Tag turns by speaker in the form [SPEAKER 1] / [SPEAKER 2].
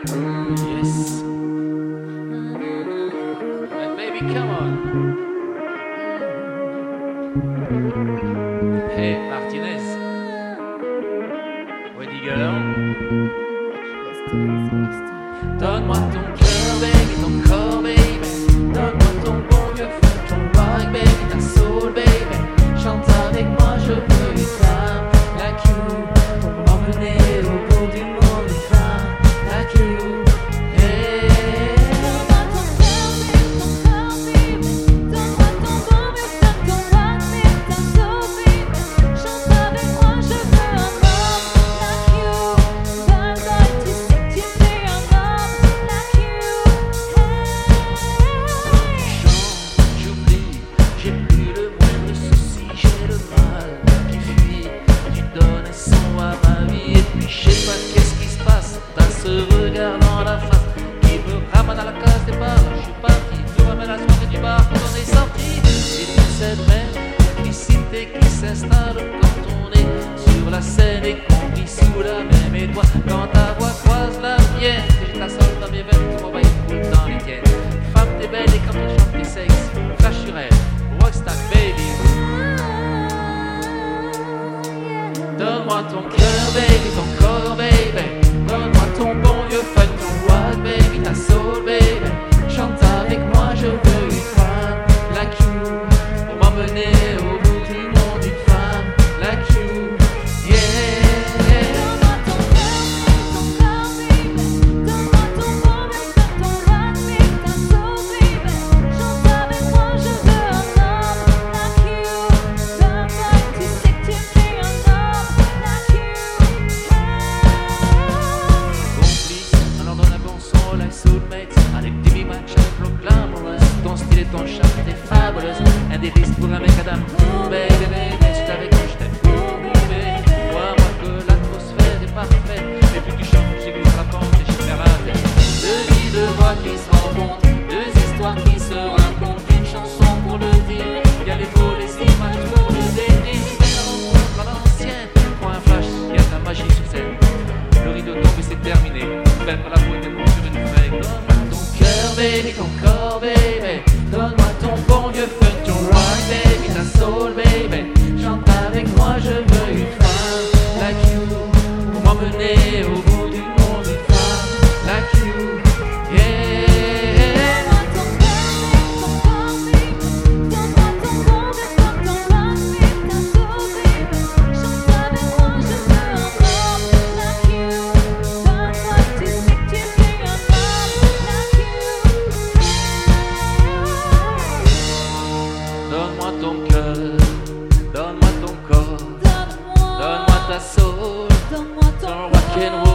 [SPEAKER 1] Yes. And baby, come on. Hey, Martinez. Wendy Girl. Donne-moi ton cœur, baby, ton corps, baby. Donne-moi ton bon vieux feu, ton rock, baby, ta soul, baby. Chante avec moi, je veux une femme like you. Pour m'emmener au bout du monde, une femme like you. Hey.
[SPEAKER 2] Donne-moi ton cœur, baby, donne-moi ton bon vieux feu, ton rock, baby, ta soul, baby. Chante avec moi, je veux un homme like you. Bad boy, tu sais que tu fais un homme like you.
[SPEAKER 1] J'oublie, j'ai plus le moindre souci, j'ai le mal qui fuit, tu donnes un son à ma vie. Et puis je sais pas qu'est-ce qui se passe, t'as ce regard dans la face qui me ramène à la case départ. Je suis parti, tu ramènes à la soirée du bar quand on est sorti. Et toute cette même complicité qui s'installe quand on est sur la scène et qu'on vit sous la même étoile. Quand ta voix croise la mienne, que j'ai ta soul dans mes veines, que mon bail coule dans les tiennes. Femme, t'es belle et quand tu chantes, t'es sexy. Flash sur elle, rockstar baby. Donne-moi ton cœur, baby, ton corps, baby. Donne-moi ton bon vieux fun, ton rock, baby, ta soul, baby. Chante avec moi, je veux une femme like you. Pour m'emmener au bout du monde, une femme like you. Yeah.
[SPEAKER 2] Donne-moi ton cœur, baby, donne-moi ton bon vieux feu, ton rock, baby, ta soul, baby. Chante avec moi, je veux un homme like you. Bad boy, tu sais que tu fais un homme like you.
[SPEAKER 1] Complice, alors dans un bon son, like soulmates. Avec des match, avec le glamorous. Ton style et ton charme, t'es fabuleuse. Un délice pour un mec Adam. Baby, baby, je t'avais quand je t'aime. Baby, crois-moi que l'atmosphère est parfaite. Et puis tu chantes, j'ai vu la pente et j'ai fait la tête. Deux vies, deux voix qui se rencontrent. Deux histoires qui se racontent. Une chanson pour le dire. Y'a les mots, les images pour le délire. Belle rencontre à l'ancienne. Prends un flash, y'a ta magie sur scène. Le rideau tombe et c'est terminé. Belle pour la peau et t'es bon sur une feuille. Donne-moi ton cœur, baby, ton corps, baby. Donne-moi ton bon vieux feu, ton rock, baby, ta soul, baby. Chante avec moi, je veux une femme like you. Pour m'emmener au bout du monde, une femme like you. Yeah.
[SPEAKER 2] Donne-moi ton cœur, baby, donne-moi ton bon vieux feu, ton rock, baby, ta soul, baby. Chante avec moi, je veux un homme like you. Bad boy, tu sais que tu fais un homme like you.
[SPEAKER 1] Donne-moi ton cœur, donne-moi ton corps, donne-moi ta soul,
[SPEAKER 2] Donne-moi
[SPEAKER 1] ton
[SPEAKER 2] ton
[SPEAKER 1] rock and roll.